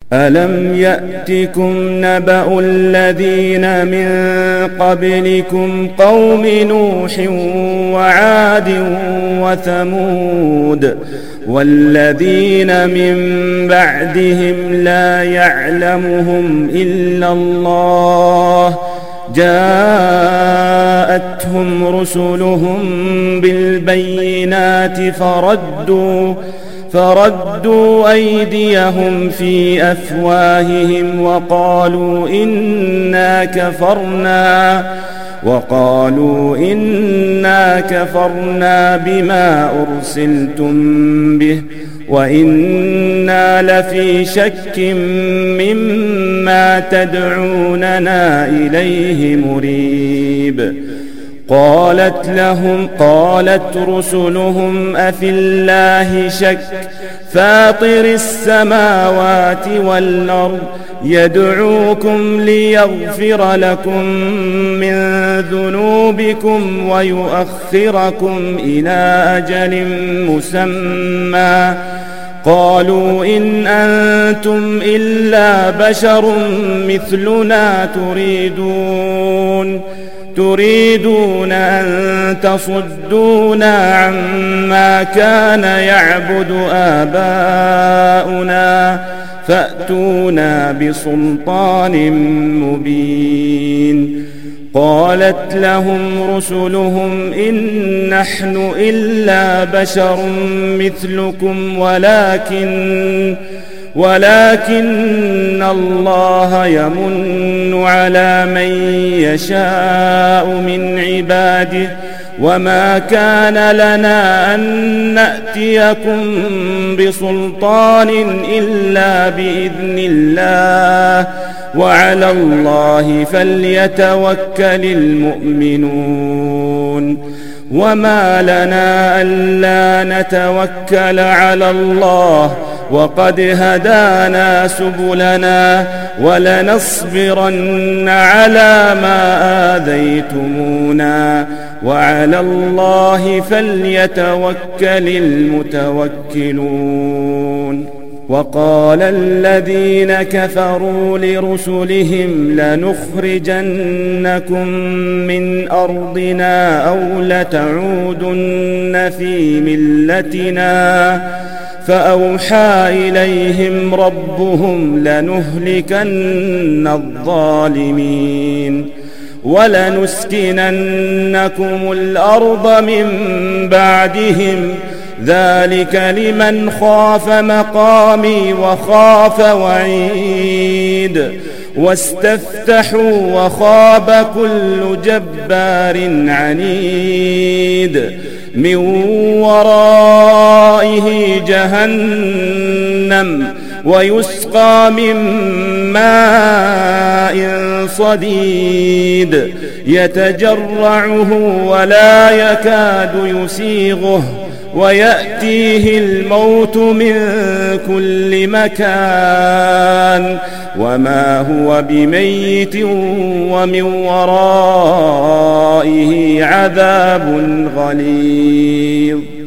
ألم يأتكم نبأ الذين من قبلكم قوم نوح وعاد وثمود والذين من بعدهم لا يعلمهم إلا الله جاءتهم رسلهم بالبينات فردوا أيديهم في أفواههم وقالوا إنا كفرنا بما أرسلتم به وإنا لفي شك مما تدعوننا إليه مريب. قالت رسلهم أفي الله شك فاطر السماوات والأرض يدعوكم ليغفر لكم من ذنوبكم ويؤخركم إلى أجل مسمى قالوا إن أنتم إلا بشر مثلنا تريدون أن تصدونا عما كان يعبد آباؤنا فأتونا بسلطان مبين. قالت لهم رسلهم إن نحن إلا بشر مثلكم ولكن الله يمن على من يشاء من عباده وما كان لنا أن نأتيكم بسلطان إلا بإذن الله وعلى الله فليتوكل المؤمنون. وما لنا ألا نتوكل على الله وقد هدانا سبلنا ولنصبرن على ما آذيتمونا وعلى الله فليتوكل المتوكلون. وقال الذين كفروا لرسلهم لنخرجنكم من أرضنا أو لتعودن في ملتنا فأوحى إليهم ربهم لنهلكن الظالمين ولنسكننكم الأرض من بعدهم ذلك لمن خاف مقامي وخاف وعيد. واستفتحوا وخاب كل جبار عنيد من ورائه جهنم ويسقى من ماء صديد يتجرعه ولا يكاد يسيغه ويأتيه الموت من كل مكان وما هو بميت ومن ورائه عذاب غليظ.